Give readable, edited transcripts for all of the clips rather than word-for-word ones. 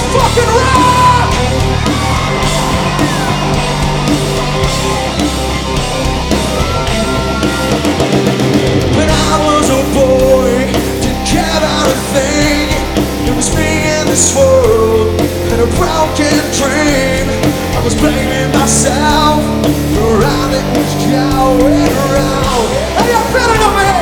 fucking rock! When I was a boy, didn't care about a thing. It was me and this world, and a broken dream. I was blaming myself for all that was going around. Are you feeling of me?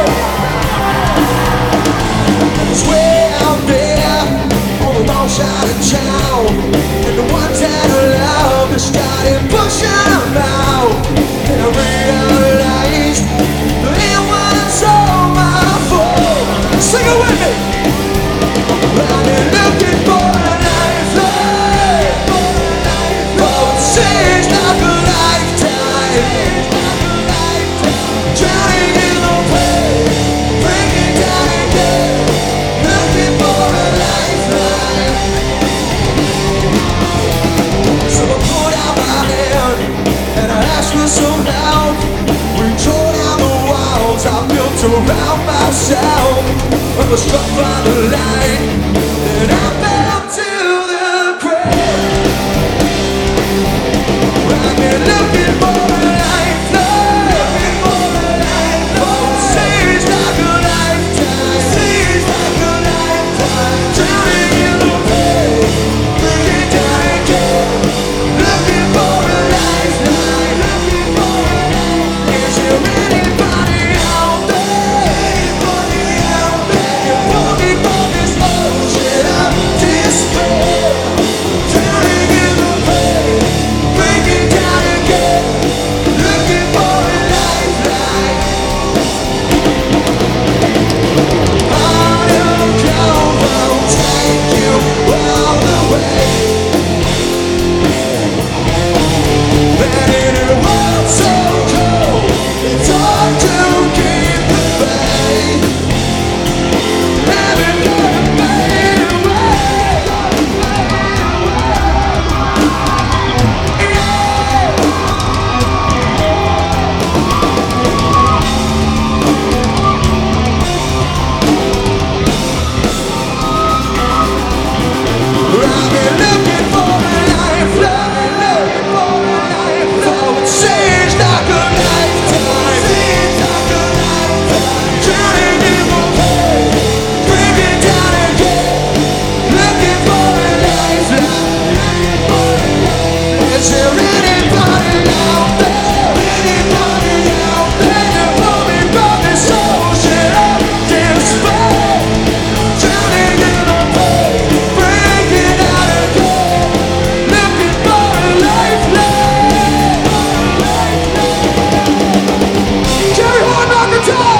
I was way out there on the wrong side of town, and the ones that I loved just started pushing them out. And I realized that it was all my fault. Sing it with me. I've been looking for a lifeline, oh, it seems like a lifetime. Drowning in the pain, breaking down again, looking for a lifeline. So I put out my hand and I asked for some help. We tore down the walls I built around myself. I was struck by the light and I fell to the ground. I've been looking for a lifeline, oh, it seems like a lifetime, drowning in the pain, breaking down again, looking for a lifeline. Is there anybody out there? You pull me from this ocean of despair, drowning in the pain, breaking down again, looking for a lifeline. Heart of gold won't take you all the way. And in a world so cold, it's hard to keep the faith. Never gonna fade away. I've been looking for a lifeline, oh, it seems like a lifetime, drowning in the pain, breaking down again, looking for a lifeline. Is there anybody out there? That pull me from this ocean of despair, drowning in the pain, breaking out again, looking for a lifeline. Carry on, knock it down.